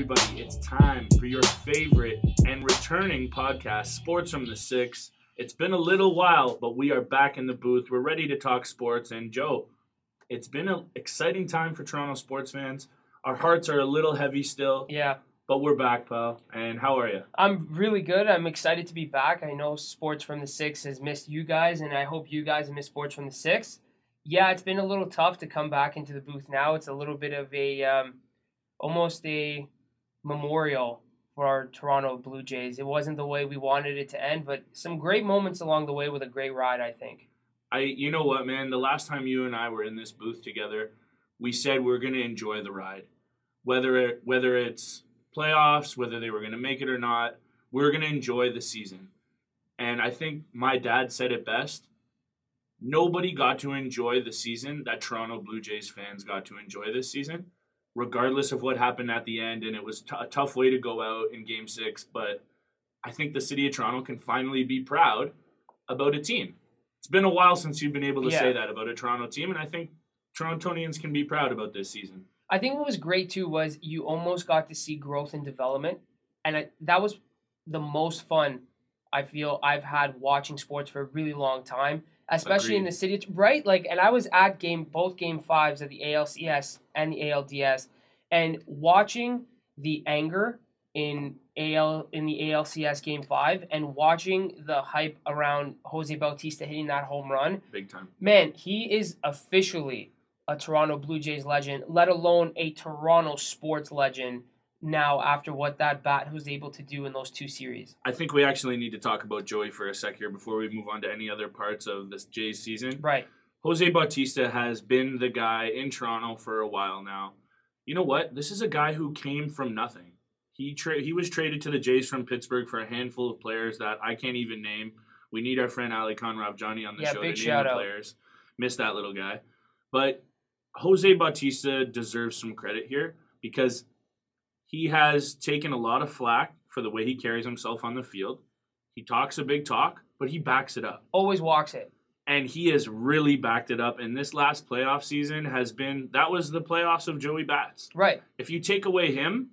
everybody. It's time for your favorite and returning podcast, Sports from the Six. It's been a little while, but we are back in the booth. We're ready to talk sports. And Joe, it's been an exciting time for Toronto sports fans. Our hearts are a little heavy still, Yeah, but we're back, pal. And how are you? I'm really good. I'm excited to be back. I know Sports from the Six has missed you guys, and I hope you guys have missed Sports from the Six. Yeah, it's been a little tough to come back into the booth now. It's a little bit of almost a memorial for our Toronto Blue Jays. It wasn't the way we wanted it to end, but some great moments along the way with a great ride, I think. You know what, man? The last time you and I were in this booth together, we said we're going to enjoy the ride, whether it's playoffs, whether they were going to make it or not. We're going to enjoy the season, and I think my dad said it best. Nobody got to enjoy the season that Toronto Blue Jays fans got to enjoy this season, regardless of what happened at the end. And it was a tough way to go out in Game 6, but I think the city of Toronto can finally be proud about a team. It's been a while since you've been able to say that about a Toronto team, and I think Torontonians can be proud about this season. I think what was great too was you almost got to see growth and development, and that was the most fun I feel I've had watching sports for a really long time, especially in Agreed. the city, right? Like, and I was at both game fives of the ALCS and the ALDS, and watching the anger in the ALCS game 5 and watching the hype around Jose Bautista hitting that home run. Big time. Man, he is officially a Toronto Blue Jays legend, let alone a Toronto sports legend now after what that bat was able to do in those two series. I think we actually need to talk about Joey for a sec here before we move on to any other parts of this Jays season. Right. Jose Bautista has been the guy in Toronto for a while now. You know what? This is a guy who came from nothing. He was traded to the Jays from Pittsburgh for a handful of players that I can't even name. We need our friend Ali Khan Rabjani on the show to big name shout the out. players. Miss that little guy. But Jose Bautista deserves some credit here because he has taken a lot of flack for the way he carries himself on the field. He talks a big talk, but he backs it up. Always walks it. And he has really backed it up. And this last playoff season that was the playoffs of Joey Bats. Right. If you take away him,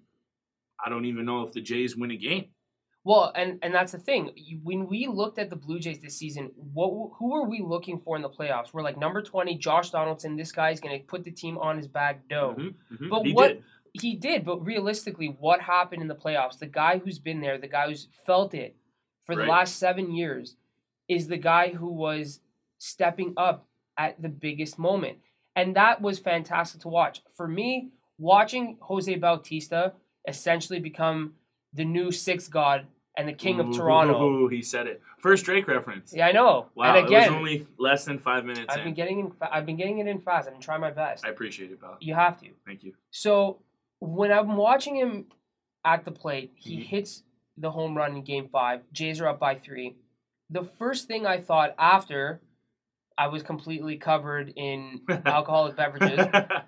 I don't even know if the Jays win a game. Well, and that's the thing. When we looked at the Blue Jays this season, who were we looking for in the playoffs? We're like number 20, Josh Donaldson. This guy's going to put the team on his back. No. But he did. But realistically, what happened in the playoffs? The guy who's been there, the guy who's felt it for the last 7 years, is the guy who was stepping up at the biggest moment. And that was fantastic to watch. For me, watching Jose Bautista essentially become the new sixth god and the king of Toronto. Ooh, he said it. First Drake reference. Yeah, I know. Wow, and again, it was only less than 5 minutes I've been getting it in fast. I've been trying my best. I appreciate it, pal. You have to. Thank you. So when I'm watching him at the plate, he hits the home run in Game 5. Jays are up by 3. The first thing I thought after I was completely covered in alcoholic beverages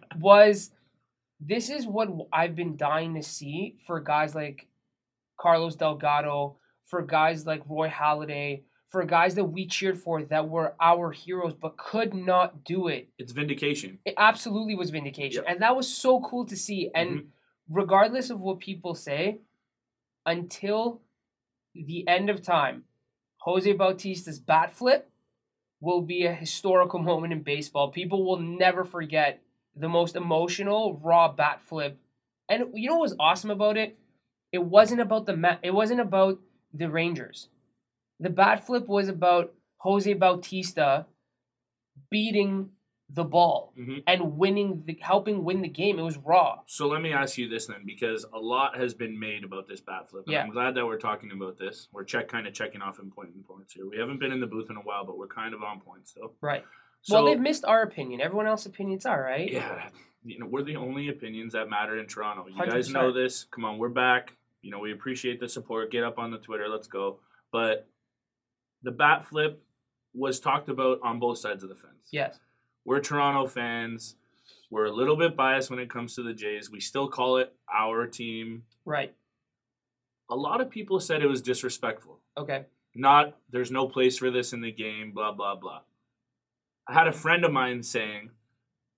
was, this is what I've been dying to see for guys like Carlos Delgado, for guys like Roy Halladay, for guys that we cheered for that were our heroes but could not do it. It's vindication. It absolutely was vindication. Yep. And that was so cool to see. And regardless of what people say, until the end of time, Jose Bautista's bat flip will be a historical moment in baseball. People will never forget the most emotional raw bat flip. And you know what was awesome about it? It wasn't about the Rangers. The bat flip was about Jose Bautista beating the ball and helping win the game. It was raw. So let me ask you this then, because a lot has been made about this bat flip. And I'm glad that we're talking about this. We're checking off important points here. We haven't been in the booth in a while, but we're kind of on point still. Right. So, well, they've missed our opinion. Everyone else's opinion's all right. Yeah. We're the only opinions that matter in Toronto. You 100%. guys know this. Come on, we're back. We appreciate the support. Get up on the Twitter. Let's go. But the bat flip was talked about on both sides of the fence. Yes. We're Toronto fans. We're a little bit biased when it comes to the Jays. We still call it our team. Right. A lot of people said it was disrespectful. Okay. There's no place for this in the game, blah, blah, blah. I had a friend of mine saying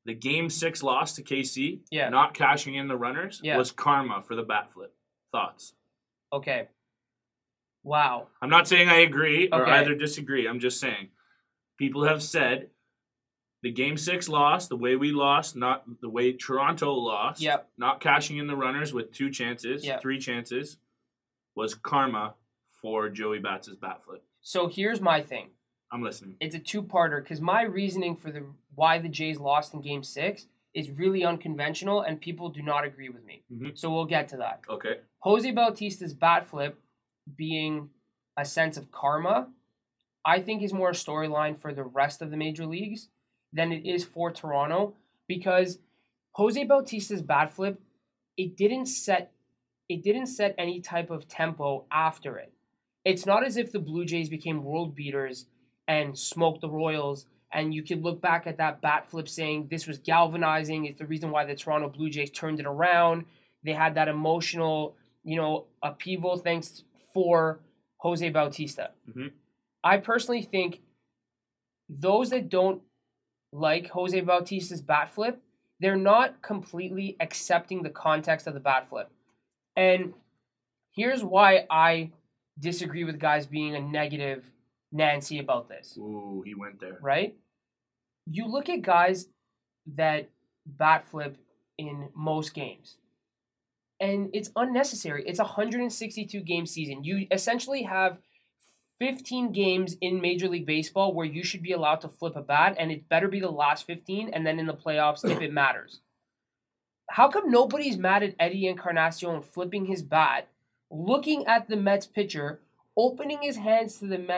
the Game 6 loss to KC, Yeah. not cashing in the runners, was karma for the bat flip. Thoughts? Okay. Wow. I'm not saying I agree or either disagree. I'm just saying people have said the Game 6 loss, the way we lost, not the way Toronto lost, not cashing in the runners with 2 chances, 3 chances, was karma for Joey Bats' bat flip. So here's my thing. I'm listening. It's a two-parter because my reasoning for why the Jays lost in Game 6 is really unconventional and people do not agree with me. Mm-hmm. So we'll get to that. Okay. Jose Bautista's bat flip being a sense of karma, I think is more a storyline for the rest of the major leagues than it is for Toronto because Jose Bautista's bat flip, it didn't set any type of tempo after it. It's not as if the Blue Jays became world beaters and smoked the Royals, and you could look back at that bat flip saying this was galvanizing. It's the reason why the Toronto Blue Jays turned it around. They had that emotional, upheaval thanks for Jose Bautista. Mm-hmm. I personally think those that don't like Jose Bautista's bat flip, they're not completely accepting the context of the bat flip. And here's why I disagree with guys being a negative Nancy about this. Ooh, he went there. Right? You look at guys that bat flip in most games, and it's unnecessary. It's a 162 game season. You essentially have 15 games in Major League Baseball where you should be allowed to flip a bat, and it better be the last 15, and then in the playoffs if it matters. How come nobody's mad at Eddie Encarnacion flipping his bat, looking at the Mets pitcher, opening his hands to the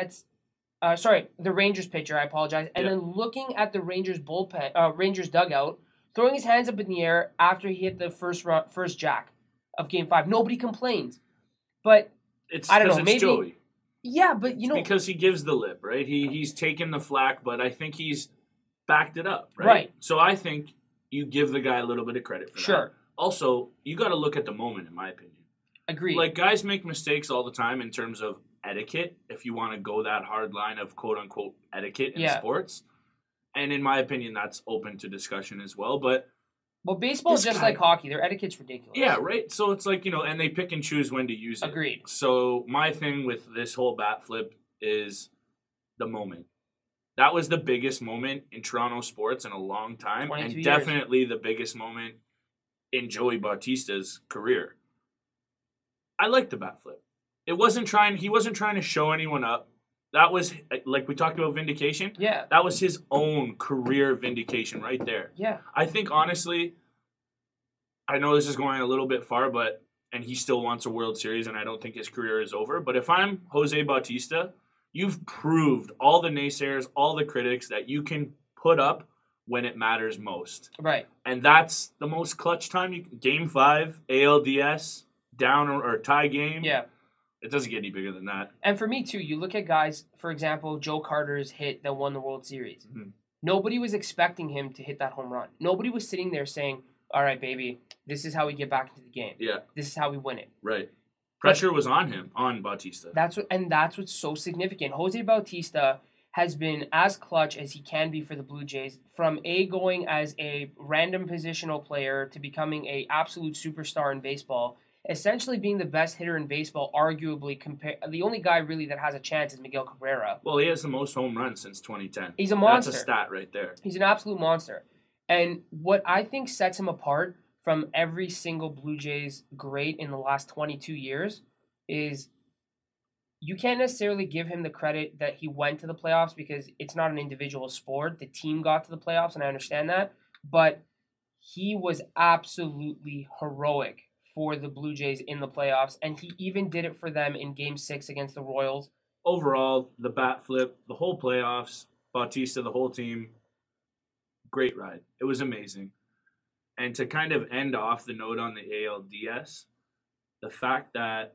Rangers pitcher, I apologize, and then looking at the Rangers Rangers dugout, throwing his hands up in the air after he hit the first jack of Game 5. Nobody complains. But I don't know, maybe Joey. Yeah, but it's because he gives the lip, right? He's taken the flack, but I think he's backed it up, right? So I think you give the guy a little bit of credit for that. Also, you got to look at the moment, in my opinion. Agreed. Like, guys make mistakes all the time in terms of etiquette, if you want to go that hard line of quote-unquote etiquette in sports. And in my opinion, that's open to discussion as well. But baseball is just like hockey. Their etiquette's ridiculous. Yeah, right? So it's like, and they pick and choose when to use it. Agreed. So my thing with this whole bat flip is the moment. That was the biggest moment in Toronto sports in a long time. And definitely the biggest moment in Joey Bautista's career. I like the bat flip. He wasn't trying to show anyone up. That was, like we talked about vindication. Yeah. That was his own career vindication right there. Yeah. I think, honestly, I know this is going a little bit far, and he still wants a World Series, and I don't think his career is over. But if I'm Jose Bautista, you've proved all the naysayers, all the critics that you can put up when it matters most. Right. And that's the most clutch time. Game 5, ALDS, down or tie game. Yeah. It doesn't get any bigger than that. And for me, too, you look at guys, for example, Joe Carter's hit that won the World Series. Mm-hmm. Nobody was expecting him to hit that home run. Nobody was sitting there saying, all right, baby, this is how we get back into the game. Yeah. This is how we win it. Right. Pressure was on him, on Bautista. That's what's so significant. Jose Bautista has been as clutch as he can be for the Blue Jays, from going as a random positional player to becoming an absolute superstar in baseball, essentially being the best hitter in baseball, arguably. The only guy really that has a chance is Miguel Cabrera. Well, he has the most home runs since 2010. He's a monster. That's a stat right there. He's an absolute monster. And what I think sets him apart from every single Blue Jays great in the last 22 years is you can't necessarily give him the credit that he went to the playoffs because it's not an individual sport. The team got to the playoffs, and I understand that. But he was absolutely heroic for the Blue Jays in the playoffs, and he even did it for them in Game 6 against the Royals. Overall, the bat flip, the whole playoffs, Bautista, the whole team, great ride. It was amazing. And to kind of end off the note on the ALDS, the fact that...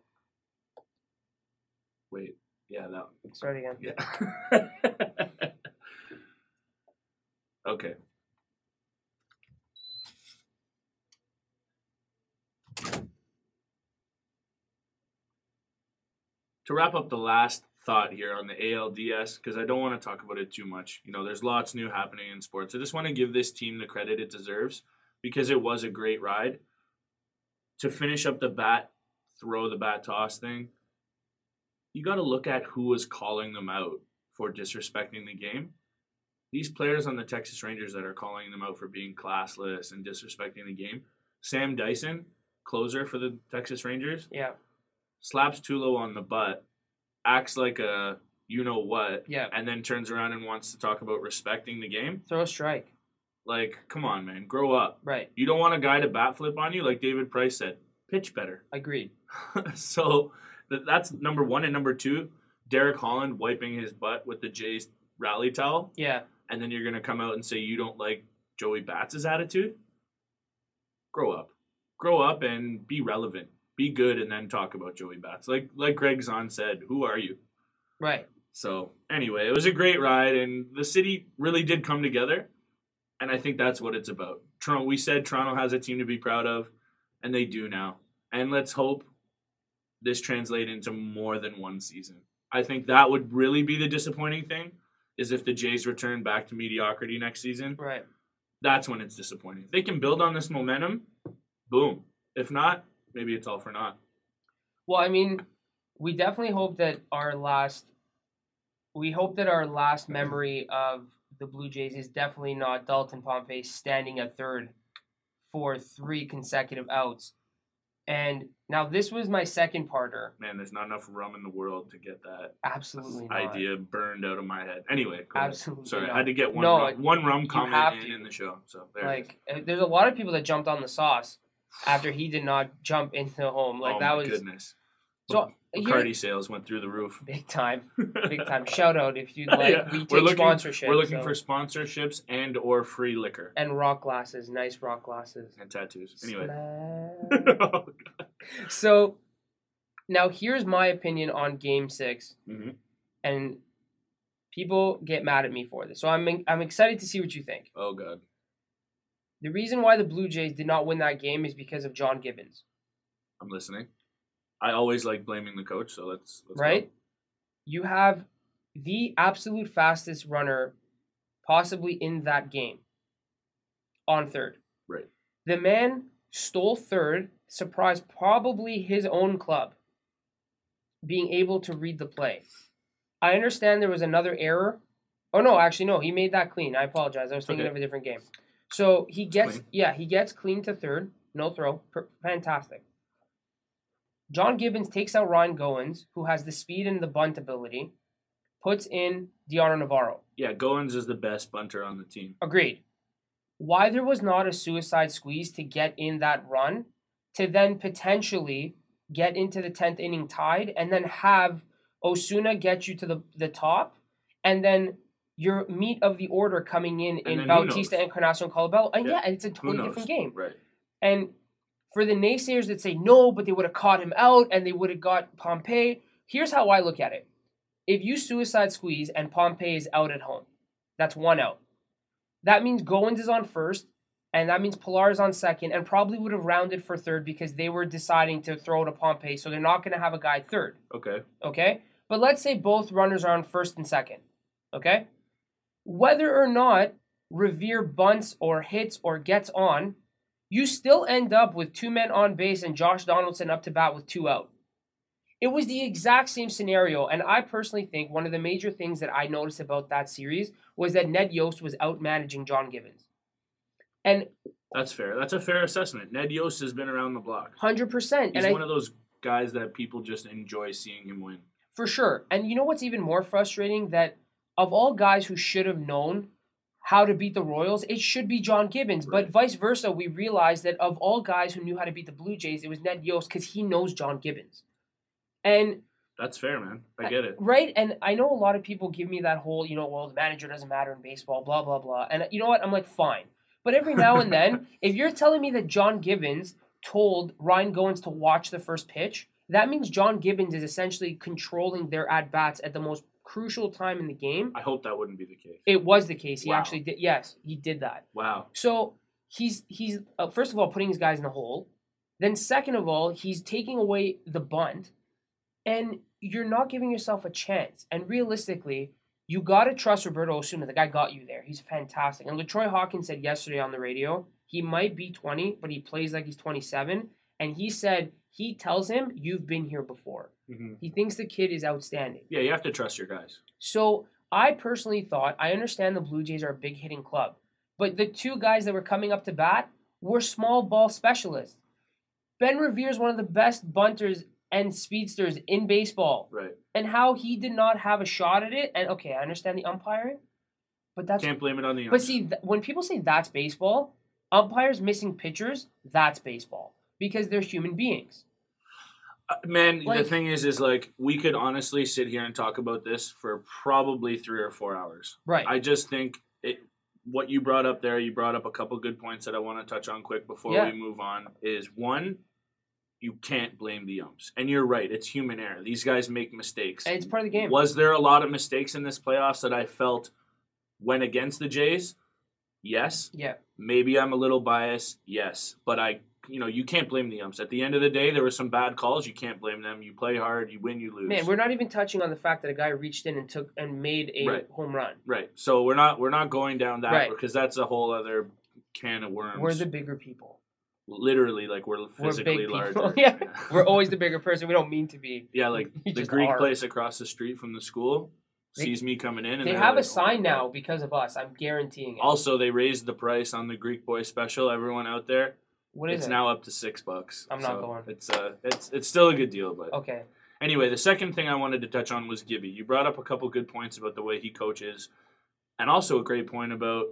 Wait, yeah, that... Start again. Yeah. Okay. To wrap up the last thought here on the ALDS because I don't want to talk about it too much. There's lots new happening in sports. I just want to give this team the credit it deserves because it was a great ride. To finish up the throw the bat toss thing, you got to look at who was calling them out for disrespecting the game. These players on the Texas Rangers that are calling them out for being classless and disrespecting the game. Sam Dyson, closer for the Texas Rangers, slaps Tulo on the butt, acts like a you-know-what, and then turns around and wants to talk about respecting the game. Throw a strike. Like, come on, man. Grow up. Right. You don't want a guy to bat flip on you, like David Price said. Pitch better. Agreed. So that's number one. And number two, Derek Holland wiping his butt with the Jays rally towel. Yeah. And then you're going to come out and say you don't like Joey Bats' attitude? Grow up. Grow up and be relevant. Be good and then talk about Joey Bats. Like Greg Zahn said, who are you? Right. So, anyway, it was a great ride, and the city really did come together, and I think that's what it's about. We said Toronto has a team to be proud of, and they do now. And let's hope this translates into more than one season. I think that would really be the disappointing thing, is if the Jays return back to mediocrity next season. Right. That's when it's disappointing. If they can build on this momentum, boom. If not, maybe it's all for naught. Well, I mean, we definitely hope that our last memory of the Blue Jays is definitely not Dalton Pompey standing at third for 3 consecutive outs. And now this was my second parter. Man, there's not enough rum in the world to get that absolutely idea burned out of my head. Anyway, absolutely. Sorry, not. I had to get one rum comment in the show. So there's a lot of people that jumped on the sauce after he did not jump into the home. Goodness. So Bacardi sales went through the roof. Big time. Shout out if you'd like. Yeah. We take sponsorship. We're looking for sponsorships and or free liquor. And rock glasses. Nice rock glasses. And tattoos. Anyway. Oh, so, now here's my opinion on Game 6. Mm-hmm. And people get mad at me for this. So I'm excited to see what you think. Oh, God. The reason why the Blue Jays did not win that game is because of John Gibbons. I'm listening. I always like blaming the coach, so let's right? Go. You have the absolute fastest runner possibly in that game on third. Right. The man stole third, surprised probably his own club being able to read the play. I understand there was another error. Oh, no, actually, no. He made that clean. I apologize. I was thinking of a different game. So he gets clean to third. No throw. Fantastic. John Gibbons takes out Ryan Goins, who has the speed and the bunt ability, puts in Deanna Navarro. Yeah, Goins is the best bunter on the team. Agreed. Why there was not a suicide squeeze to get in that run, to then potentially get into the 10th inning tied, and then have Osuna get you to the top, and then your meat of the order coming in Bautista, Encarnacion, Colabello. And it's a totally different game. Right. And for the naysayers that say no, but they would have caught him out and they would have got Pompey, here's how I look at it. If you suicide squeeze and Pompey is out at home, that's 1 out. That means Goins is on first, and that means Pilar is on second, and probably would have rounded for third because they were deciding to throw to Pompey, so they're not going to have a guy third. Okay? But let's say both runners are on first and second. Okay? Whether or not Revere bunts or hits or gets on, you still end up with 2 men on base and Josh Donaldson up to bat with 2 out. It was the exact same scenario, and I personally think one of the major things that I noticed about that series was that Ned Yost was out-managing John Gibbons. And that's fair. That's a fair assessment. Ned Yost has been around the block. 100%. He's one of those guys that people just enjoy seeing him win. For sure. And you know what's even more frustrating? That of all guys who should have known how to beat the Royals, it should be John Gibbons. Right. But vice versa, we realized that of all guys who knew how to beat the Blue Jays, it was Ned Yost because he knows John Gibbons. And that's fair, man. I get it. Right? And I know a lot of people give me that whole, the manager doesn't matter in baseball, blah, blah, blah. And you know what? I'm like, fine. But every now and then, if you're telling me that John Gibbons told Ryan Goins to watch the first pitch, that means John Gibbons is essentially controlling their at-bats at the most crucial time in the game. I hope that wouldn't be the case. It was the case. He actually did. Yes, he did that. Wow. So he's first of all putting his guys in the hole. Then second of all, he's taking away the bunt. And you're not giving yourself a chance. And realistically, you got to trust Roberto Osuna. The guy got you there. He's fantastic. And LaTroy Hawkins said yesterday on the radio, he might be 20, but he plays like he's 27. And he said he tells him, you've been here before. Mm-hmm. He thinks the kid is outstanding. Yeah, you have to trust your guys. So I personally thought, I understand the Blue Jays are a big hitting club, but the two guys that were coming up to bat were small ball specialists. Ben Revere is one of the best bunters and speedsters in baseball. Right. And how he did not have a shot at it. And okay, I understand the umpiring, but that's can't blame it on the But see, when people say that's baseball, umpires missing pitchers, that's baseball because they're human beings. Man, the thing is like we could honestly sit here and talk about this for probably 3 or 4 hours. Right. I just think what you brought up there, you brought up a couple good points that I want to touch on quick before we move on. Is one, you can't blame the umps. And you're right, it's human error. These guys make mistakes. And it's part of the game. Was there a lot of mistakes in this playoffs that I felt went against the Jays? Yes. Yeah. Maybe I'm a little biased. Yes. But you can't blame the umps. At the end of the day, there were some bad calls. You can't blame them. You play hard, you win, you lose. Man, we're not even touching on the fact that a guy reached in and made a home run. Right. So we're not going down that because that's a whole other can of worms. We're the bigger people. Literally, like we're physically larger. Yeah. We're always the bigger person. We don't mean to be. Yeah, like the Greek place across the street from the school sees me coming in. And they have a sign now because of us. I'm guaranteeing it. Also, they raised the price on the Greek Boy special. Everyone out there, it's now up to $6. I'm not going. It's still a good deal, but okay. Anyway, the second thing I wanted to touch on was Gibby. You brought up a couple good points about the way he coaches, and also a great point about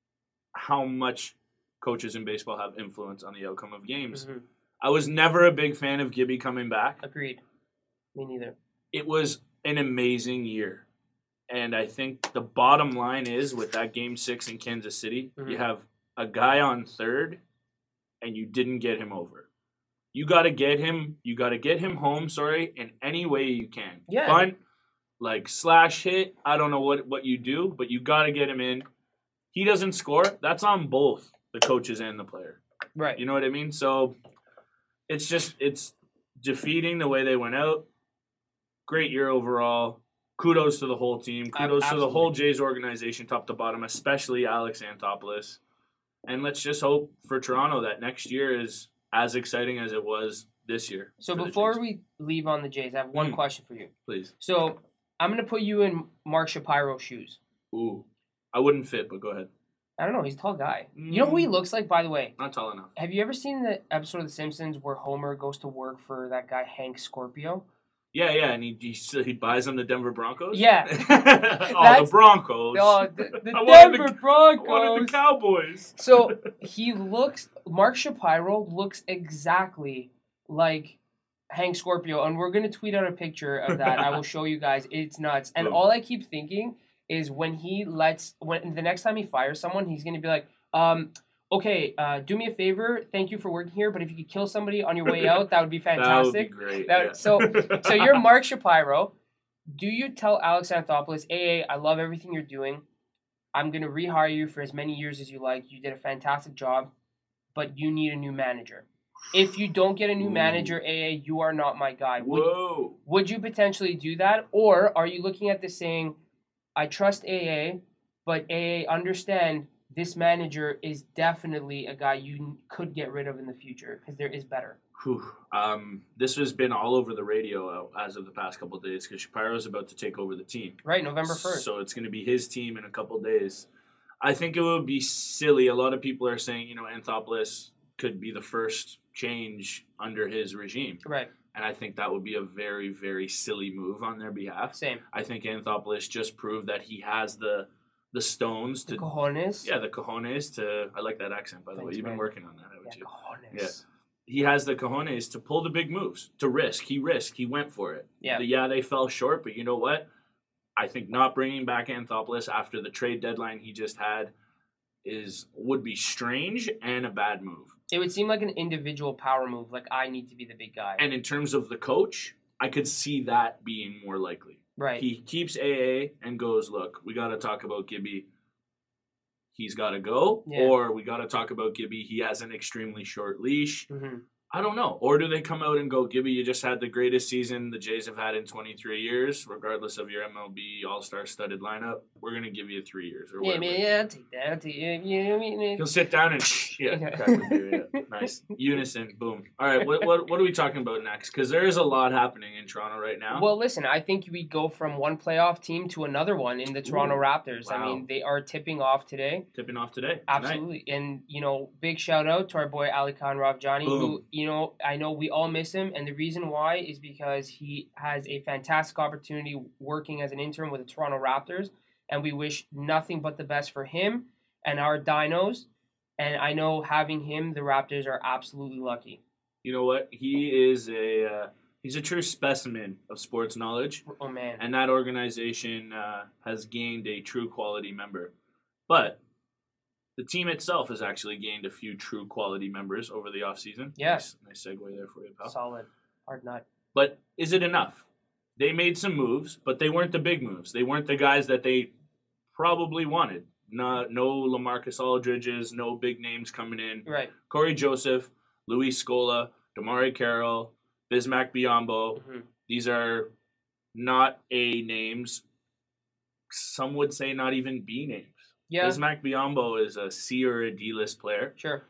how much coaches in baseball have influence on the outcome of games. Mm-hmm. I was never a big fan of Gibby coming back. Agreed. Me neither. It was an amazing year. And I think the bottom line is with that Game 6 in Kansas City, you have a guy on third and you didn't get him over. You got to get him home, in any way you can. Yeah. Bunt, slash hit, I don't know what you do, but you got to get him in. He doesn't score, that's on both the coaches and the player. Right. You know what I mean? So it's defeating the way they went out. Great year overall. Kudos to the whole team. Kudos to the whole Jays organization, top to bottom, especially Alex Anthopoulos. And let's just hope for Toronto that next year is as exciting as it was this year. So before we leave on the Jays, I have one question for you. Please. So I'm going to put you in Mark Shapiro's shoes. Ooh. I wouldn't fit, but go ahead. I don't know. He's a tall guy. You know who he looks like, by the way? Not tall enough. Have you ever seen the episode of The Simpsons where Homer goes to work for that guy Hank Scorpio? Yeah, and he buys them the Denver Broncos? Yeah. The Broncos. Oh, the Denver Broncos. I wanted the Cowboys. So Mark Shapiro looks exactly like Hank Scorpio, and we're going to tweet out a picture of that. I will show you guys. It's nuts. And all I keep thinking is when the next time he fires someone, he's going to be like, okay, do me a favor. Thank you for working here, but if you could kill somebody on your way out, that would be fantastic. That would be great. So you're Mark Shapiro. Do you tell Alex Anthopoulos, hey, I love everything you're doing. I'm going to rehire you for as many years as you like. You did a fantastic job, but you need a new manager. If you don't get a new manager, AA, you are not my guy. Would you potentially do that? Or are you looking at this saying, I trust AA, but AA, understand this manager is definitely a guy you could get rid of in the future because there is better. This has been all over the radio as of the past couple of days because Shapiro is about to take over the team. Right, November 1st. So it's going to be his team in a couple of days. I think it would be silly. A lot of people are saying, Anthopoulos could be the first change under his regime. Right. And I think that would be a very, very silly move on their behalf. Same. I think Anthopoulos just proved that he has the stones to... The cojones? Yeah, the cojones to... I like that accent, by the way. You've been working on that, haven't you? Cojones. Yeah. He has the cojones to pull the big moves, to risk. He risked. He went for it. Yeah. They fell short, but you know what? I think not bringing back Anthopoulos after the trade deadline he just had would be strange and a bad move. It would seem like an individual power move, like I need to be the big guy. And in terms of the coach, I could see that being more likely. Right. He keeps AA and goes, look, we got to talk about Gibby. He's got to go. Yeah. Or we got to talk about Gibby. He has an extremely short leash. Mm-hmm. I don't know. Or do they come out and go, Gibby, you just had the greatest season the Jays have had in 23 years, regardless of your MLB All-Star studded lineup. We're going to give you 3 years or whatever. I'll take that. I'll take it. You know what I mean? He'll sit down and crack the beer. Yeah. Nice. Unison. Boom. All right, what are we talking about next? Because there is a lot happening in Toronto right now. Well, listen, I think we go from one playoff team to another one in the Toronto Raptors. Wow. I mean, they are tipping off today. Absolutely. And, big shout out to our boy Ali Khan Ravjani, who, I know we all miss him. And the reason why is because he has a fantastic opportunity working as an intern with the Toronto Raptors. And we wish nothing but the best for him and our Dinos. And I know having him, the Raptors are absolutely lucky. You know what? He is he's a true specimen of sports knowledge. Oh, man. And that organization has gained a true quality member. But the team itself has actually gained a few true quality members over the offseason. Yes. Nice segue there for you, pal. Solid. Hard nut. But is it enough? They made some moves, but they weren't the big moves. They weren't the guys that they probably wanted. No LaMarcus Aldridges, no big names coming in. Right. Corey Joseph, Luis Scola, Damari Carroll, Bismack Biyombo. Mm-hmm. These are not A names. Some would say not even B names. Yeah. Bismack Biyombo is a C or a D list player. Sure.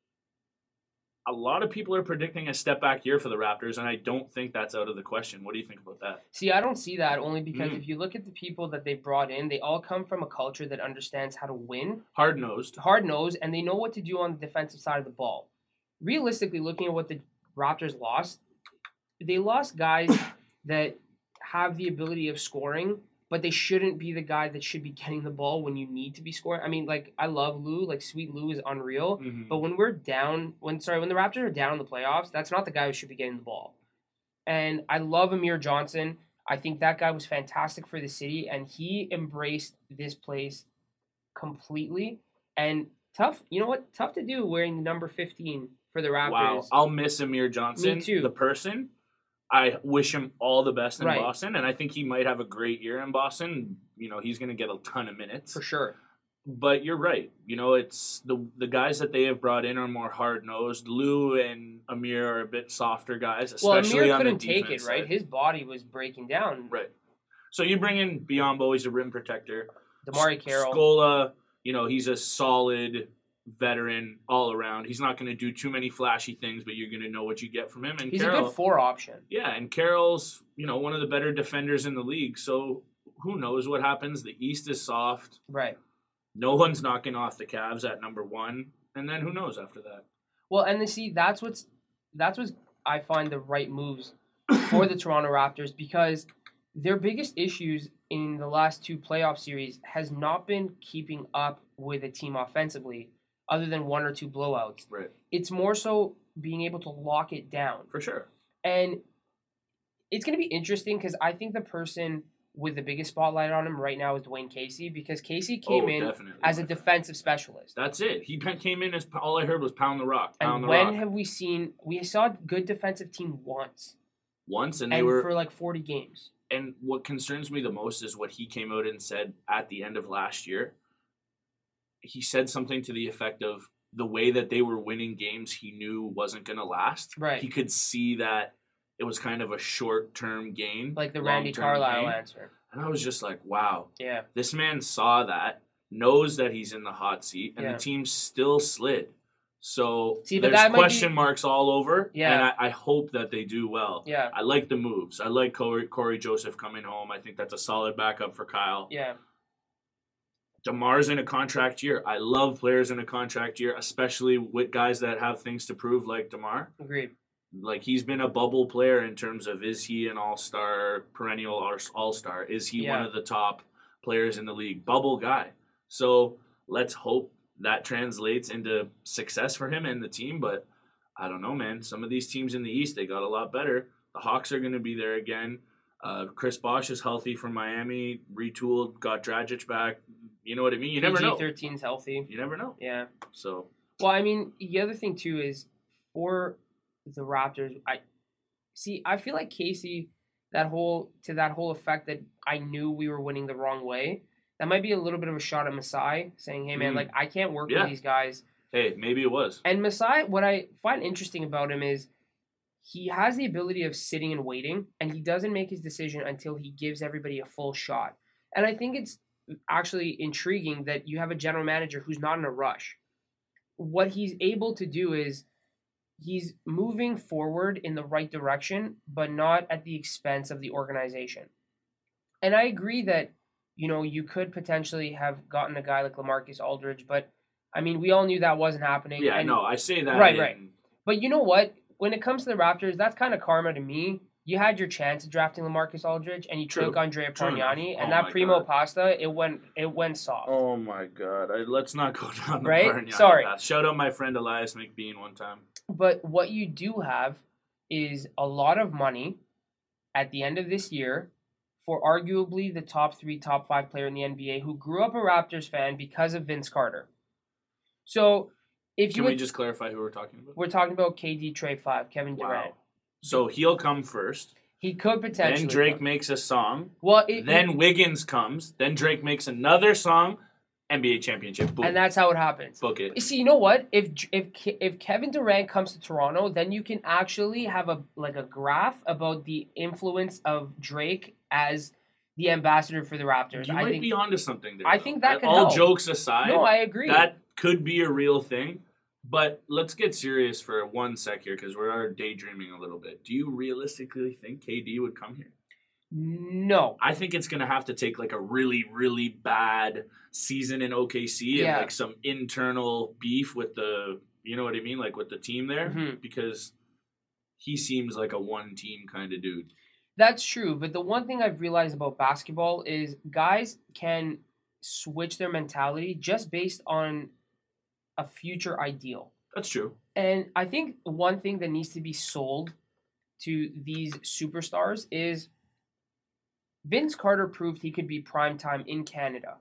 A lot of people are predicting a step back year for the Raptors, and I don't think that's out of the question. What do you think about that? See, I don't see that only because if you look at the people that they brought in, they all come from a culture that understands how to win. Hard-nosed, and they know what to do on the defensive side of the ball. Realistically, looking at what the Raptors lost, they lost guys that have the ability of scoring, but they shouldn't be the guy that should be getting the ball when you need to be scoring. I mean, I love Lou. Sweet Lou is unreal. Mm-hmm. But when we're down, when the Raptors are down in the playoffs, that's not the guy who should be getting the ball. And I love Amir Johnson. I think that guy was fantastic for the city, and he embraced this place completely. And tough, you know what? Tough to do wearing the number 15 for the Raptors. Wow, I'll miss Amir Johnson. Me too. The person. I wish him all the best in Right. Boston, and I think he might have a great year in Boston. He's going to get a ton of minutes. For sure. But you're right. It's the guys that they have brought in are more hard-nosed. Lou and Amir are a bit softer guys, especially Amir on the couldn't defense take it, right? side. His body was breaking down. Right. So you bring in Biyombo, he's a rim protector. Damari Carroll. Scola, he's a solid veteran all around. He's not going to do too many flashy things, but you're going to know what you get from him. And he's Carroll, a good 4 option. Yeah, and Carroll's, one of the better defenders in the league. So who knows what happens? The East is soft. Right. No one's knocking off the Cavs at number 1, and then who knows after that? Well, and that's what I find the right moves for the Toronto Raptors, because their biggest issues in the last 2 playoff series has not been keeping up with a team offensively, other than 1 or 2 blowouts. Right. It's more so being able to lock it down. For sure. And it's going to be interesting because I think the person with the biggest spotlight on him right now is Dwayne Casey, because Casey came in as a defensive specialist. That's it. He came in as, all I heard was pound the rock, and when have we saw a good defensive team once, and they were for 40 games. And what concerns me the most is what he came out and said at the end of last year. He said something to the effect of the way that they were winning games he knew wasn't going to last. Right. He could see that it was kind of a short-term gain. Like the Randy Carlisle answer. And I was just like, wow. Yeah. This man saw that, knows that he's in the hot seat, and the team still slid. So there's question marks all over, and I hope that they do well. Yeah. I like the moves. I like Corey Joseph coming home. I think that's a solid backup for Kyle. Yeah. DeMar's in a contract year. I love players in a contract year, especially with guys that have things to prove like DeMar. Agreed. He's been a bubble player in terms of, is he an all-star, perennial all-star? Is he one of the top players in the league? Bubble guy. So let's hope that translates into success for him and the team. But I don't know, man. Some of these teams in the East, they got a lot better. The Hawks are going to be there again. Chris Bosh is healthy from Miami, retooled, got Dragic back. You know what I mean? You never know. PG-13's healthy. You never know. Yeah. So. Well, I mean, the other thing too is for the Raptors, I feel like Casey, that whole effect that I knew we were winning the wrong way. That might be a little bit of a shot at Masai, saying, "Hey man, I can't work with these guys Hey, maybe it was. And Masai, what I find interesting about him is he has the ability of sitting and waiting, and he doesn't make his decision until he gives everybody a full shot. And I think it's actually intriguing that you have a general manager who's not in a rush. What he's able to do is he's moving forward in the right direction, but not at the expense of the organization. And I agree that, you could potentially have gotten a guy like LaMarcus Aldridge, but I mean, we all knew that wasn't happening. Yeah, no, I say that. Right. But you know what? When it comes to the Raptors, that's kind of karma to me. You had your chance of drafting LaMarcus Aldridge, and you took Andrea Bargnani, and that Primo Pasta, it went soft. Oh my God! Let's not go down the Bargnani path. Shout out my friend Elias McBean one time. But what you do have is a lot of money at the end of this year for arguably the top 3, top 5 player in the NBA who grew up a Raptors fan because of Vince Carter. So, Can we just clarify who we're talking about? We're talking about KD Trade 5, Kevin Durant. So he'll come first. He could potentially. Then Drake makes a song. Well, then Wiggins comes. Then Drake makes another song. NBA championship. Boom. And that's how it happens. Book it. You see, you know what? If Kevin Durant comes to Toronto, then you can actually have a graph about the influence of Drake as the ambassador for the Raptors. You might be onto something there. I think that could all help. Jokes aside. No, I agree. That could be a real thing. But let's get serious for 1 sec here because we're daydreaming a little bit. Do you realistically think KD would come here? No. I think it's going to have to take like a really, really bad season in OKC and like some internal beef with the, you know what I mean? Like with the team there because he seems like a one-team kind of dude. That's true. But the one thing I've realized about basketball is guys can switch their mentality just based on a future ideal. That's true. And I think one thing that needs to be sold to these superstars is Vince Carter proved he could be primetime in Canada.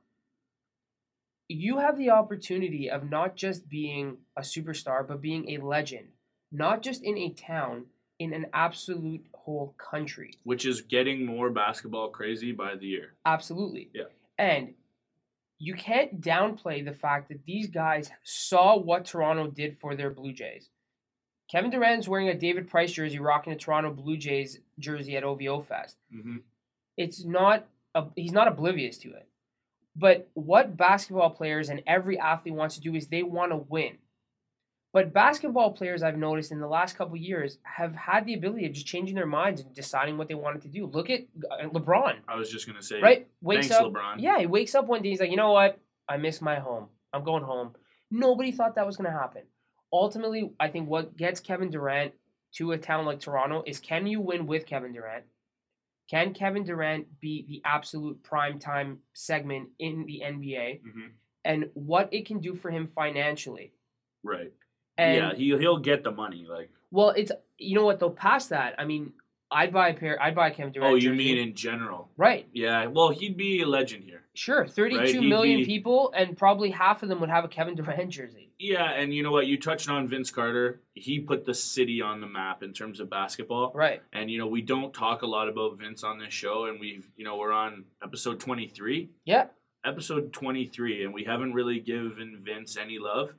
You have the opportunity of not just being a superstar, but being a legend, not just in a town, in an absolute whole country. Which is getting more basketball crazy by the year. Absolutely. Yeah. And you can't downplay the fact that these guys saw what Toronto did for their Blue Jays. Kevin Durant's wearing a David Price jersey, rocking a Toronto Blue Jays jersey at OVO Fest. Mm-hmm. He's not oblivious to it. But what basketball players and every athlete wants to do is they want to win. But basketball players, I've noticed in the last couple of years, have had the ability of just changing their minds and deciding what they wanted to do. Look at LeBron. I was just going to say, right? Thanks, LeBron. Yeah, he wakes up one day, he's like, you know what? I miss my home. I'm going home. Nobody thought that was going to happen. Ultimately, I think what gets Kevin Durant to a town like Toronto is, can you win with Kevin Durant? Can Kevin Durant be the absolute primetime segment in the NBA? Mm-hmm. And what it can do for him financially. Right. And he'll get the money. Well, it's, you know what, though, past that, I mean, I'd buy Kevin Durant. Oh, you mean in general? Right. Yeah, well, he'd be a legend here. Sure, 32 million people, and probably half of them would have a Kevin Durant jersey. Yeah, and you know what? You touched on Vince Carter. He put the city on the map in terms of basketball. Right. And, we don't talk a lot about Vince on this show, and we're on episode 23. Yeah. Episode 23, and we haven't really given Vince any love.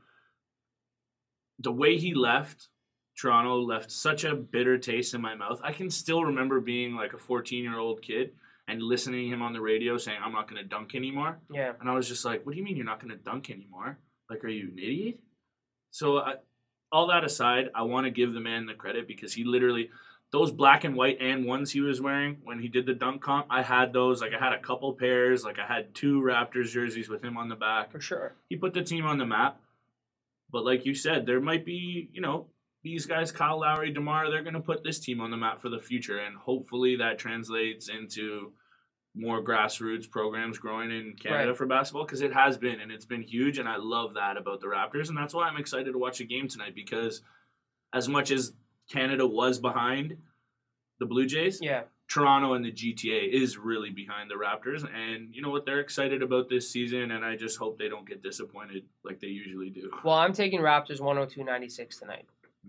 The way he left Toronto left such a bitter taste in my mouth. I can still remember being like a 14-year-old kid and listening to him on the radio saying, I'm not going to dunk anymore. Yeah. And I was just like, what do you mean you're not going to dunk anymore? Like, are you an idiot? So all that aside, I want to give the man the credit because he literally, those black and white and ones he was wearing when he did the dunk comp, I had those. Like, I had a couple pairs. Like, I had 2 Raptors jerseys with him on the back. For sure. He put the team on the map. But like you said, there might be, these guys, Kyle Lowry, DeMar, they're going to put this team on the map for the future. And hopefully that translates into more grassroots programs growing in Canada for basketball because it has been, and it's been huge. And I love that about the Raptors. And that's why I'm excited to watch the game tonight because as much as Canada was behind the Blue Jays, Toronto and the GTA is really behind the Raptors. And you know what? They're excited about this season, and I just hope they don't get disappointed like they usually do. Well, I'm taking Raptors 102-96 tonight.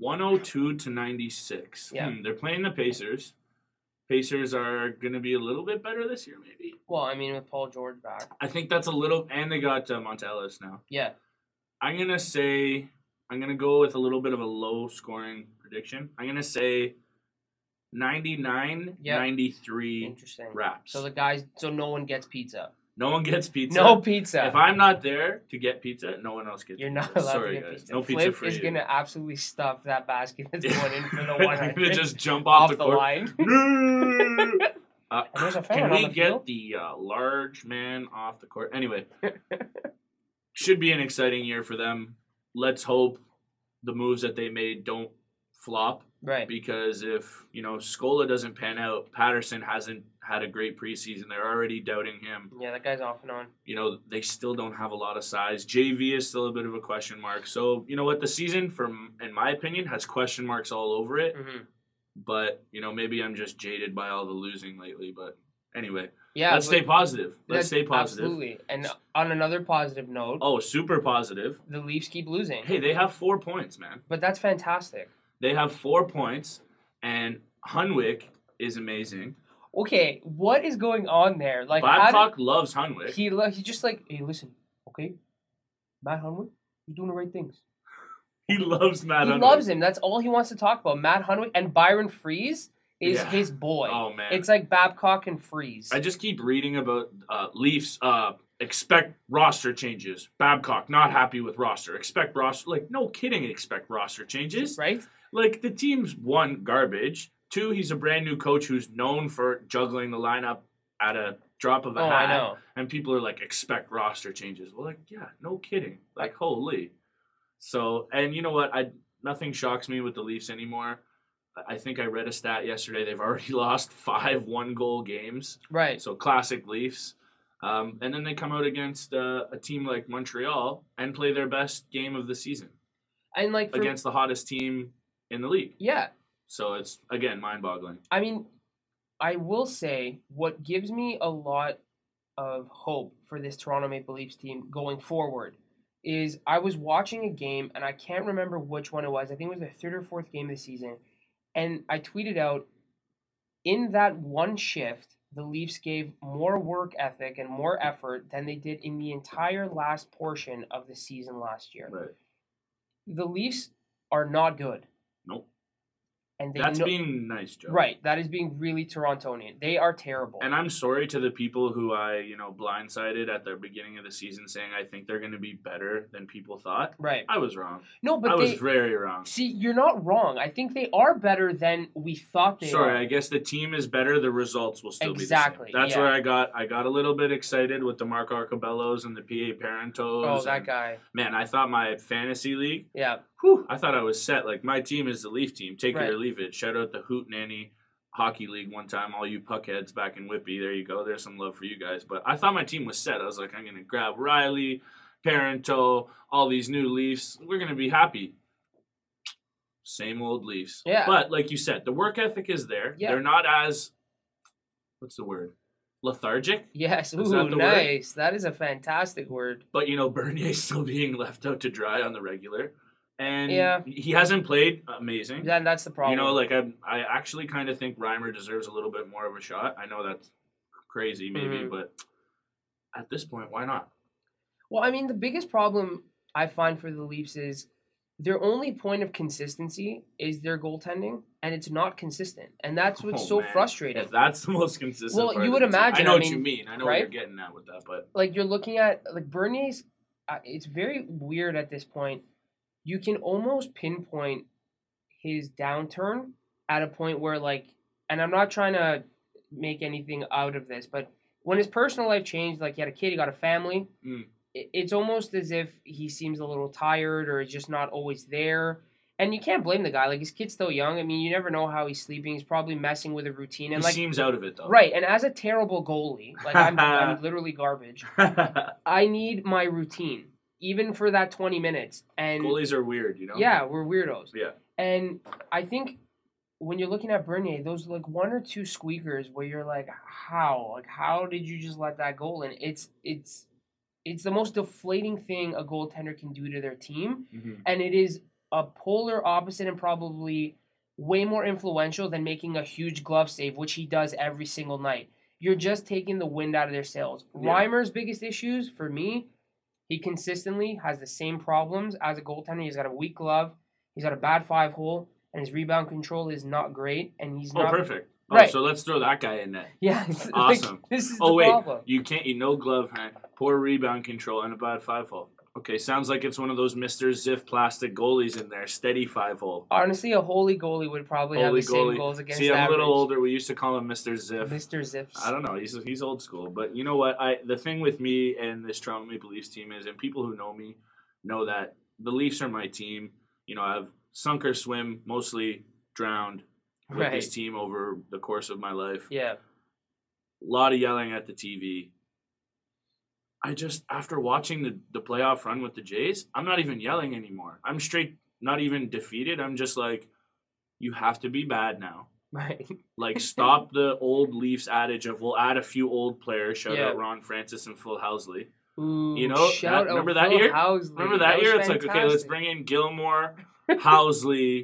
102-96. Yeah. They're playing the Pacers. Pacers are going to be a little bit better this year, maybe. Well, I mean, with Paul George back. I think that's a little... And they got Monta Ellis now. Yeah. I'm going to go with a little bit of a low scoring prediction. I'm going to say 99-93 Interesting. Raps. So no one gets pizza. No one gets pizza. No pizza. If I'm not there to get pizza, no one else gets pizza. You're not allowed Sorry, to get guys. pizza. No Flip pizza for is you. going to absolutely stuff that basket that's going in for the 100. I'm going to just jump off the court. line. There's a fan can on we the get field? the large man off the court? Anyway, should be an exciting year for them. Let's hope the moves that they made don't flop. Right. Because if, Scola doesn't pan out, Patterson hasn't had a great preseason. They're already doubting him. Yeah, that guy's off and on. They still don't have a lot of size. JV is still a bit of a question mark. So, you know what? The season, in my opinion, has question marks all over it. Mm-hmm. But, maybe I'm just jaded by all the losing lately. But anyway, yeah, let's stay positive. Let's stay positive. Absolutely. And on another positive note. Oh, super positive. The Leafs keep losing. Hey, they have 4 points, man. But that's fantastic. They have 4 points, and Hunwick is amazing. Okay, what is going on there? Like Babcock loves Hunwick. He just like, hey, listen, okay, Matt Hunwick, he's doing the right things. He loves Matt Hunwick. He loves him. That's all he wants to talk about. Matt Hunwick and Byron Freeze is his boy. Oh, man. It's like Babcock and Freeze. I just keep reading about Leafs expect roster changes. Babcock not happy with roster. Expect roster. Like, no kidding, expect roster changes. Right? Like, the team's, 1, garbage. 2, he's a brand new coach who's known for juggling the lineup at a drop of a hat. I know. And people are like, expect roster changes. Well, like, yeah, no kidding. Like, holy. So, and you know what? Nothing shocks me with the Leafs anymore. I think I read a stat yesterday. They've already lost 5 one-goal games. Right. So, classic Leafs. And then they come out against a team like Montreal and play their best game of the season. And like against the hottest team in the league. Yeah. So it's, again, mind-boggling. I mean, I will say what gives me a lot of hope for this Toronto Maple Leafs team going forward is I was watching a game, and I can't remember which one it was. I think it was the 3rd or 4th game of the season. And I tweeted out, in that one shift, the Leafs gave more work ethic and more effort than they did in the entire last portion of the season last year. Right. The Leafs are not good. Nope. And that's being nice, Joe. Right. That is being really Torontonian. They are terrible. And I'm sorry to the people who I, blindsided at the beginning of the season saying I think they're going to be better than people thought. Right. I was wrong. No, but I was very wrong. See, you're not wrong. I think they are better than we thought they are. Sorry, I guess the team is better. The results will still be the same. That's where I got a little bit excited with the Mark Arcobellos and the PA Parentos. Oh, that guy. Man, I thought my fantasy league. Yeah. Whew, I thought I was set. Like, my team is the Leaf team. Take it or leave it. Shout out the Hoot Nanny Hockey League one time. All you puckheads back in Whitby. There you go. There's some love for you guys. But I thought my team was set. I was like, I'm going to grab Riley, Parento, all these new Leafs. We're going to be happy. Same old Leafs. Yeah. But, like you said, the work ethic is there. Yeah. They're not as, what's the word? Lethargic? Yes. Ooh, nice. Word? That is a fantastic word. But, Bernier's still being left out to dry on the regular. And he hasn't played amazing. Yeah, that's the problem. I actually kind of think Reimer deserves a little bit more of a shot. I know that's crazy maybe, but at this point, why not? Well, I mean, the biggest problem I find for the Leafs is their only point of consistency is their goaltending, and it's not consistent. And that's what's frustrating. If that's the most consistent part you would imagine. I know what you mean. I know what you're getting at with that. But like, you're looking at, like, Bernier's, it's very weird at this point. You can almost pinpoint his downturn at a point where, like, and I'm not trying to make anything out of this, but when his personal life changed, like, he had a kid, he got a family, it's almost as if he seems a little tired or is just not always there. And you can't blame the guy. Like, his kid's still young. I mean, you never know how he's sleeping. He's probably messing with a routine. And he seems out of it, though. Right. And as a terrible goalie, like, I'm literally garbage. I need my routine. Even for that 20 minutes. And goalies are weird, Yeah, we're weirdos. Yeah. And I think when you're looking at Bernier, those like 1 or 2 squeakers where you're like, how? Like, how did you just let that goal in? It's the most deflating thing a goaltender can do to their team. Mm-hmm. And it is a polar opposite and probably way more influential than making a huge glove save, which he does every single night. You're just taking the wind out of their sails. Yeah. Reimer's biggest issues, for me, He consistently has the same problems as a goaltender. He's got a weak glove. He's got a bad 5-hole, and his rebound control is not great. And he's not perfect. Right. So let's throw that guy in there. Yeah, awesome. This is the problem. You can't eat no glove hand, poor rebound control, and a bad 5-hole. Okay, sounds like it's one of those Mr. Ziff plastic goalies in there. Steady 5-hole. Honestly, a holy goalie would probably have the same goals against See, I'm average. a little older. We used to call him Mr. Ziff. Mr. Ziffs. I don't know. He's old school. But you know what? The thing with me and this Toronto Maple Leafs team is, and people who know me know that the Leafs are my team. You know, I've sunk or swim, mostly drowned with this team over the course of my life. Yeah. A lot of yelling at the TV. I just, after watching the playoff run with the Jays, I'm not even yelling anymore. I'm straight, not even defeated. I'm just like, you have to be bad now. Right. Like, stop the old Leafs adage of, we'll add a few old players. Shout out Ron Francis and Phil Housley. Ooh, you know, remember that year? Housley. Remember that year? It's fantastic. like, okay, let's bring in Gilmore, Housley,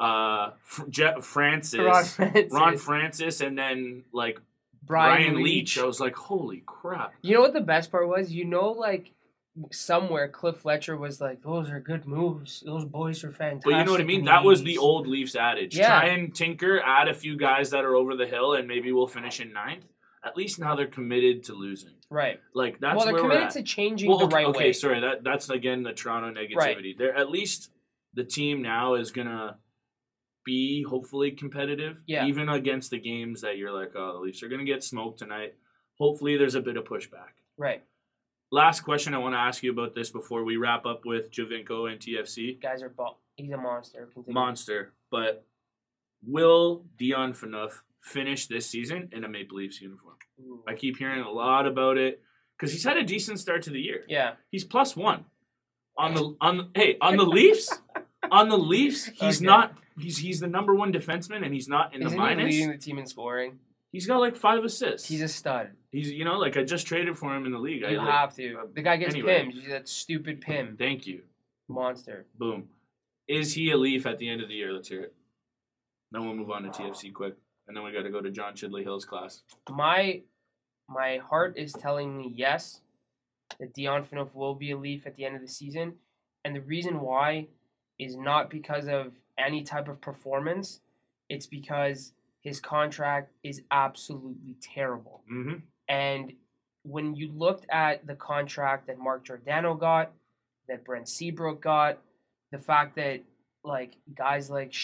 Francis, Ron Francis, and then like Brian Leach. I was like, holy crap! You know what the best part was? You know, like somewhere Cliff Fletcher was like, "Those are good moves. Those boys are fantastic." But you know what I mean? That was the old Leafs adage. Yeah. Try and tinker, add a few guys that are over the hill, and maybe we'll finish in 9th. At least now they're committed to losing. Right. Like that's well, they're where committed we're at. to changing the right way. Okay, sorry. That's again the Toronto negativity. Right. They're at least the team now is gonna be hopefully competitive. Yeah. Even against the games that you're like, oh, the Leafs are gonna get smoked tonight. Hopefully there's a bit of pushback. Right. Last question I want to ask you about this before we wrap up with Jovinko and TFC. Guys are he's a monster. Monster. But will Dion Phaneuf finish this season in a Maple Leafs uniform? Ooh. I keep hearing a lot about it because he's had a decent start to the year. Yeah. He's +1 on the Leafs. On the Leafs, he's okay. not. He's the number 1 defenseman, and he's not in Isn't the minus. He leading the team in scoring? He's got like 5 assists. He's a stud. He's like I just traded for him in the league. You have to. The guy gets anyway. pimmed. That stupid pim. Thank you. Monster. Boom. Is he a Leaf at the end of the year? Let's hear it. Then we'll move on to TFC quick, and then we got to go to John Chidley Hill's class. My heart is telling me yes, that Dion Phaneuf will be a Leaf at the end of the season, and the reason why is not because of any type of performance. It's because his contract is absolutely terrible. Mm-hmm. And when you looked at the contract that Mark Giordano got, that Brent Seabrook got, the fact that like guys like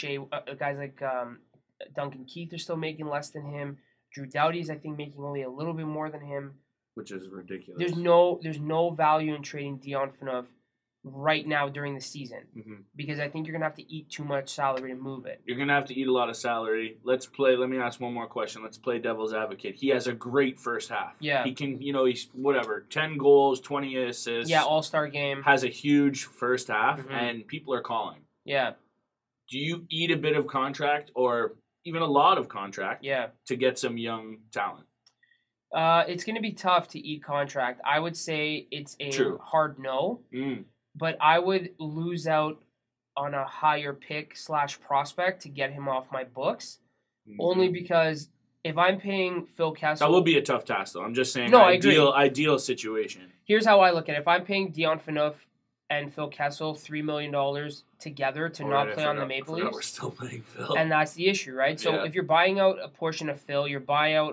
Duncan Keith are still making less than him. Drew Doughty's I think making only a little bit more than him, which is ridiculous. There's no value in trading Dion Phaneuf right now during the season because I think you're gonna have to eat too much salary to move it. You're gonna have to eat a lot of salary. Let me ask one more question. Let's play devil's advocate. He has a great first half. Yeah. He can, he's 10 goals, 20 assists. Yeah, all-star game. Has a huge first half, and people are calling. Yeah. Do you eat a bit of contract or even a lot of contract to get some young talent? It's going to be tough to eat contract. I would say it's a hard no. But I would lose out on a higher pick / prospect to get him off my books. Only because if I'm paying Phil Kessel... That will be a tough task, though. I'm just saying ideal situation. Here's how I look at it. If I'm paying Dion Phaneuf and Phil Kessel $3 million together to not play on the Maple Leafs... We're still playing Phil. And that's the issue, right? So if you're buying out a portion of Phil, you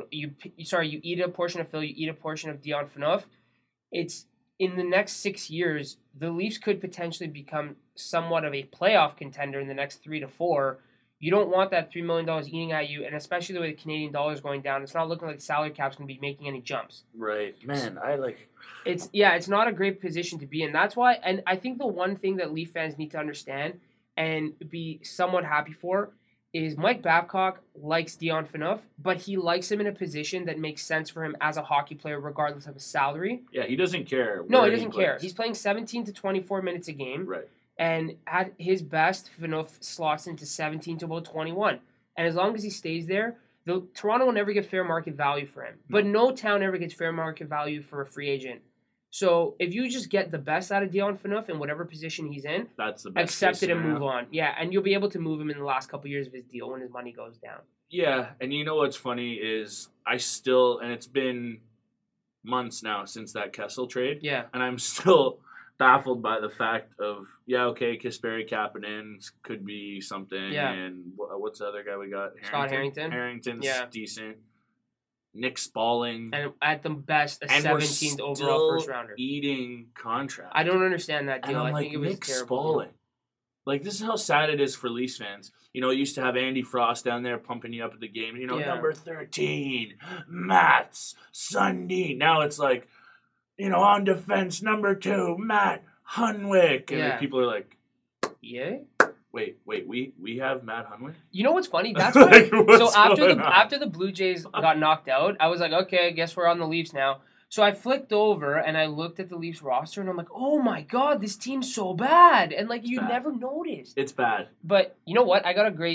eat a portion of Phil, you eat a portion of Dion Phaneuf, it's... In the next 6 years, the Leafs could potentially become somewhat of a playoff contender in the next 3 to 4. You don't want that $3 million eating at you, and especially the way the Canadian dollar is going down, it's not looking like the salary cap's going to be making any jumps. Right. Man, It's not a great position to be in. That's why, and I think the one thing that Leaf fans need to understand and be somewhat happy for is Mike Babcock likes Dion Phaneuf, but he likes him in a position that makes sense for him as a hockey player, regardless of his salary. Yeah, he doesn't care. No, he doesn't care. He's playing 17 to 24 minutes a game. Right. And at his best, Phaneuf slots into 17 to about 21. And as long as he stays there, Toronto will never get fair market value for him. But no town ever gets fair market value for a free agent. So if you just get the best out of Dion Phaneuf in whatever position he's in, that's the best. Accept it and move on. Yeah, and you'll be able to move him in the last couple years of his deal when his money goes down. Yeah, and you know what's funny is and it's been months now since that Kessel trade. Yeah. And I'm still baffled by the fact of, Kasperi Kapanen could be something. Yeah. And what's the other guy we got? Scott Harrington. Harrington's Yeah. decent. Nick Spalling. And at the best, a 17th overall first rounder. Eating contract. I don't understand that deal. And I think it was Nick terrible. Spalling. Like, this is how sad it is for Leafs fans. You know, it used to have Andy Frost down there pumping you up at the game. You know, number 13, Mats Sundin. Now it's like, you know, on defense, number 2, Matt Hunwick. And then people are like, yeah? Wait, we have Matt Hunwick? You know what's funny? That's why. So after the Blue Jays got knocked out, I was like, okay, I guess we're on the Leafs now. So I flicked over and I looked at the Leafs roster and I'm like, oh my God, this team's so bad. And like, you never noticed. It's bad. But you know what? I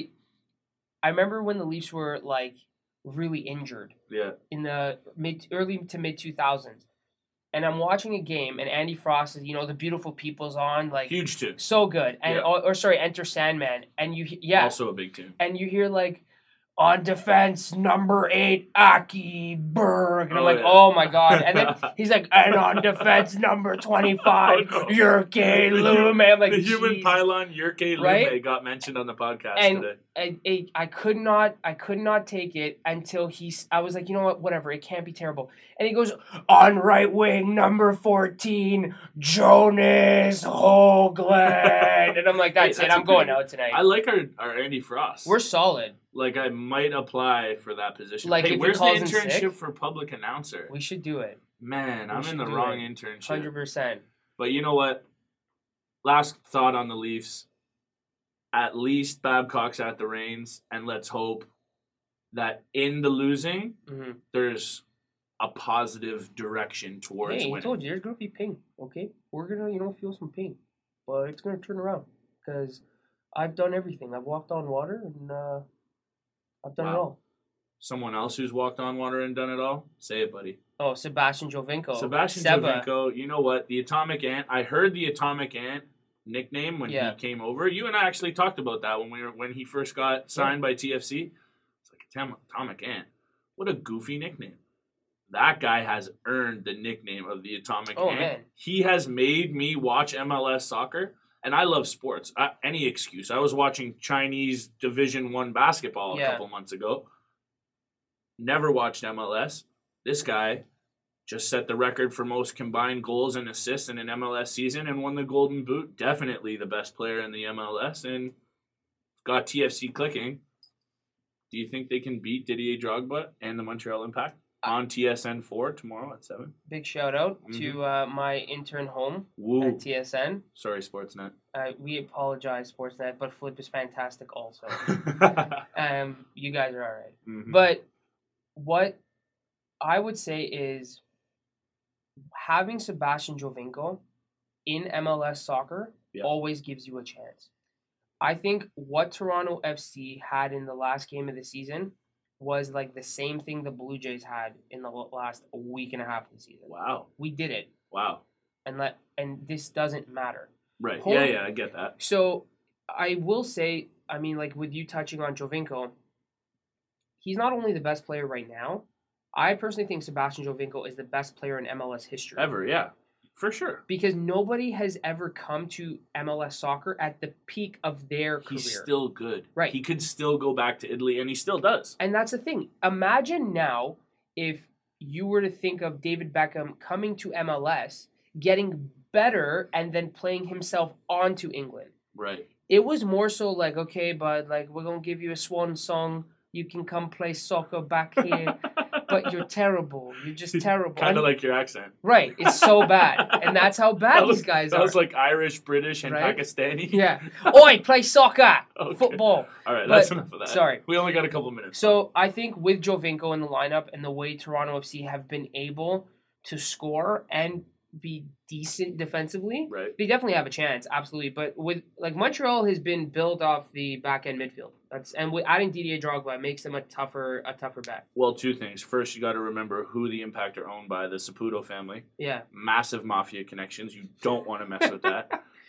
remember when the Leafs were like really injured. Yeah. In the early to mid 2000s. And I'm watching a game and Andy Frost is, you know, the Beautiful People's on. Like, huge tune. So good. And Enter Sandman. And also a big tune. And you hear like, on defense, number 8, Aki Berg. And I'm like, oh my God. And then he's like, and on defense, number 25, Jyrki Lumme. Like, the human pylon, Jyrki Lumme, got mentioned on the podcast today. And I could not take it until I was like, you know what, whatever, it can't be terrible. And he goes, on right wing, number 14, Jonas Höglander. And I'm like, that's it, I'm going out tonight. I like our Andy Frost. We're solid. Like, I might apply for that position. Like, hey, where's the internship for public announcer? We should do it. Man, I'm in the wrong internship. 100%. But you know what? Last thought on the Leafs. At least Babcock's at the reins, and let's hope that in the losing, there's a positive direction towards winning. I told you, there's going to be pain, okay? We're going to, feel some pain. But it's going to turn around, because I've done everything. I've walked on water, and I've done it all. Someone else who's walked on water and done it all? Say it, buddy. Oh, Sebastian Giovinco. Giovinco. You know what? The Atomic Ant. I heard the Atomic Ant nickname when he came over. You and I actually talked about that when he first got signed by TFC. It's like Atomic Ant. What a goofy nickname. That guy has earned the nickname of the Atomic Ant. Man. He has made me watch MLS soccer. And I love sports. Any excuse. I was watching Chinese Division I basketball a couple months ago. Never watched MLS. This guy just set the record for most combined goals and assists in an MLS season and won the Golden Boot. Definitely the best player in the MLS and got TFC clicking. Do you think they can beat Didier Drogba and the Montreal Impact? On TSN 4 tomorrow at 7. Big shout out to my intern home at TSN. Sorry, Sportsnet. We apologize, Sportsnet, but Flip is fantastic also. You guys are all right. Mm-hmm. But what I would say is having Sebastian Giovinco in MLS soccer always gives you a chance. I think what Toronto FC had in the last game of the season was like the same thing the Blue Jays had in the last week and a half of the season. Wow. We did it. Wow. And this doesn't matter. Right. Yeah, I get that. So I will say, I mean, like with you touching on Giovinco, he's not only the best player right now, I personally think Sebastian Giovinco is the best player in MLS history. Ever, yeah. For sure. Because nobody has ever come to MLS soccer at the peak of their career. He's still good. Right. He could still go back to Italy, and he still does. And that's the thing. Imagine now if you were to think of David Beckham coming to MLS, getting better, and then playing himself onto England. Right. It was more so like, okay, bud, like, we're going to give you a swan song. You can come play soccer back here. But you're terrible. You're just terrible. Kind of like your accent. Right. It's so bad. And that's how bad these guys are. That was like Irish, British, and Pakistani. Yeah. Oi, play soccer. Okay. Football. All right, that's enough of that. Sorry. We only got a couple minutes. So I think with Giovinco in the lineup and the way Toronto FC have been able to score and be decent defensively, they definitely have a chance, absolutely. But with like Montreal has been built off the back end midfield. And with adding Didier Drogba makes them a tougher bet. Well, two things. First, you got to remember who the Impact are owned by, the Saputo family. Yeah. Massive mafia connections. You don't want to mess with that.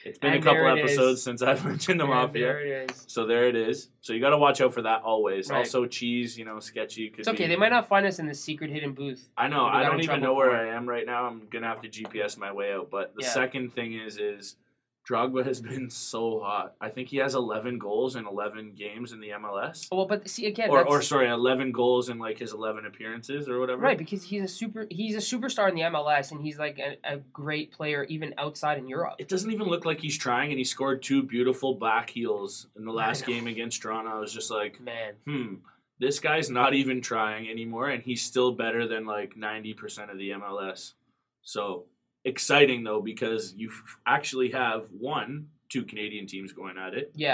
It's been a couple episodes since I've mentioned them off here. There it is. So there it is. So you got to watch out for that always. Right. Also, cheese, sketchy. It's okay. They might not find us in the secret hidden booth. I know. I don't even know where I am right now. I'm going to have to GPS my way out. But the second thing is Drogba has been so hot. I think he has 11 goals in 11 games in the MLS. Well, but see again, 11 goals in like his 11 appearances or whatever. Right, because he's a superstar in the MLS, and he's like a great player even outside in Europe. It doesn't even look like he's trying, and he scored 2 beautiful back heels in the last game against Toronto. I was just like, man, this guy's not even trying anymore, and he's still better than like 90% of the MLS. So. Exciting though, because you actually have 2 Canadian teams going at it. Yeah.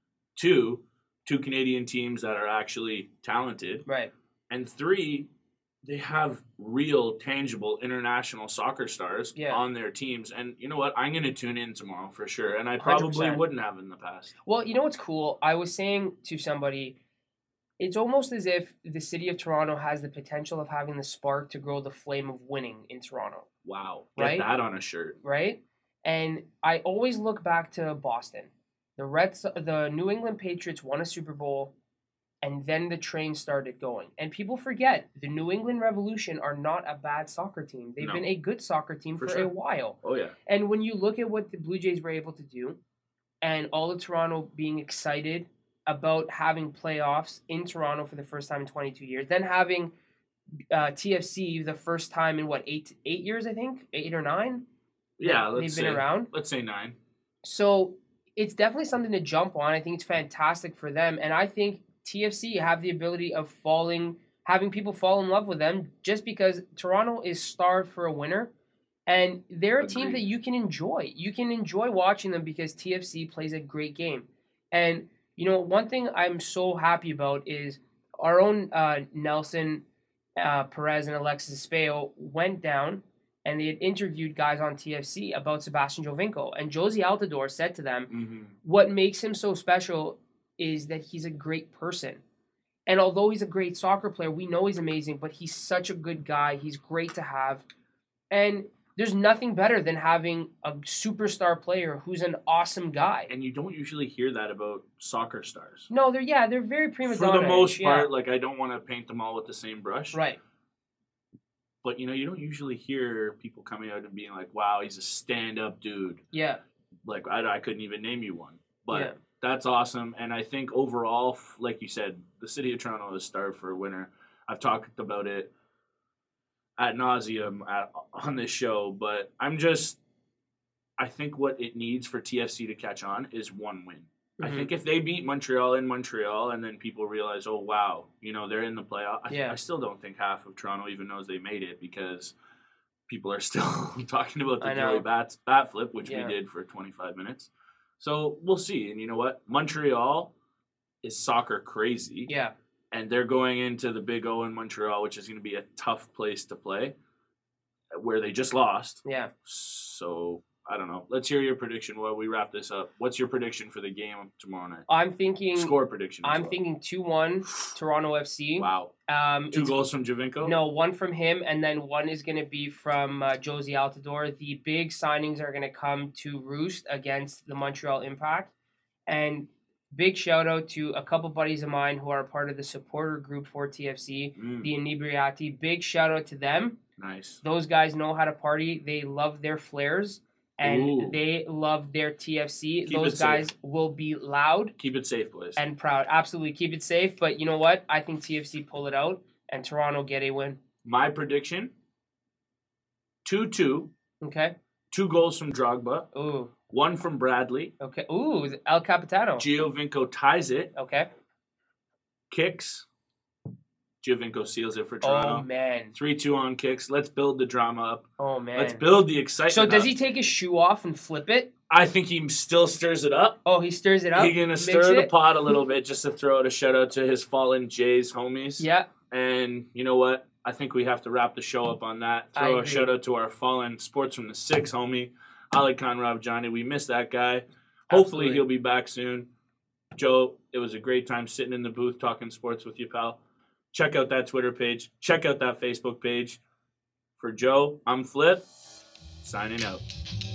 2 Canadian teams that are actually talented. Right. And 3, they have real, tangible international soccer stars on their teams. And you know what? I'm going to tune in tomorrow for sure. And I probably 100%. Wouldn't have in the past. Well, you know what's cool? I was saying to somebody, it's almost as if the city of Toronto has the potential of having the spark to grow the flame of winning in Toronto. Wow. Get that on a shirt. Right? And I always look back to Boston. The New England Patriots won a Super Bowl, and then the train started going. And people forget, the New England Revolution are not a bad soccer team. They've been a good soccer team for a while. Oh, yeah. And when you look at what the Blue Jays were able to do, and all of Toronto being excited about having playoffs in Toronto for the first time in 22 years, then having TFC the first time in 8 years, I think 8 or 9. Yeah, they've been around. Let's say 9. So it's definitely something to jump on. I think it's fantastic for them, and I think TFC have the ability of having people fall in love with them just because Toronto is starved for a winner, and they're a team that you can enjoy. You can enjoy watching them because TFC plays a great game, and one thing I'm so happy about is our own Nelson. Perez and Alexis Espejo went down and they had interviewed guys on TFC about Sebastian Giovinco. And Josie Altidore said to them, what makes him so special is that he's a great person. And although he's a great soccer player, we know he's amazing, but he's such a good guy. He's great to have. And there's nothing better than having a superstar player who's an awesome guy. And you don't usually hear that about soccer stars. No, they're very prima donna. For the most part, I don't want to paint them all with the same brush. Right. But, you don't usually hear people coming out and being like, wow, he's a stand-up dude. Yeah. Like, I couldn't even name you one. But that's awesome. And I think overall, like you said, the city of Toronto is starved for a winner. I've talked about it ad nauseum on this show, but I think what it needs for TFC to catch on is one win. I think if they beat Montreal in Montreal and then people realize, oh, wow, they're in the playoff, I still don't think half of Toronto even knows they made it because people are still talking about the Gilly bat flip, which we did for 25 minutes. So we'll see. And you know what? Montreal is soccer crazy. Yeah. And they're going into the Big O in Montreal, which is going to be a tough place to play, where they just lost. Yeah. So, I don't know. Let's hear your prediction while we wrap this up. What's your prediction for the game tomorrow night? I'm thinking... Score prediction. I'm thinking 2-1 Toronto FC. Wow. 2 goals from Giovinco? No, 1 from him, and then 1 is going to be from Josie Altidore. The big signings are going to come to roost against the Montreal Impact. And... big shout out to a couple buddies of mine who are part of the supporter group for TFC, the Inebriati. Big shout out to them. Nice. Those guys know how to party. They love their flares and they love their TFC. Those guys will be loud. Keep it safe, boys. And proud. Absolutely. Keep it safe. But you know what? I think TFC pull it out and Toronto get a win. My prediction, 2-2. Okay. 2 goals from Drogba. Ooh. 1 from Bradley. Okay. Ooh, El Capitano. Giovinco ties it. Okay. Kicks. Giovinco seals it for Toronto. Oh, man. 3-2 on kicks. Let's build the drama up. Oh, man. Let's build the excitement So does he take his shoe off and flip it? I think he still stirs it up. Oh, he stirs it up? He's going to stir the pot a little bit just to throw out a shout-out to his fallen Jays homies. Yeah. And you know what? I think we have to wrap the show up on that. Throw a shout-out to our fallen Sports from the 6 homie, Ali Khan Ravjani. We miss that guy. Hopefully he'll be back soon. Joe, it was a great time sitting in the booth talking sports with you, pal. Check out that Twitter page. Check out that Facebook page. For Joe, I'm Flip. Signing out.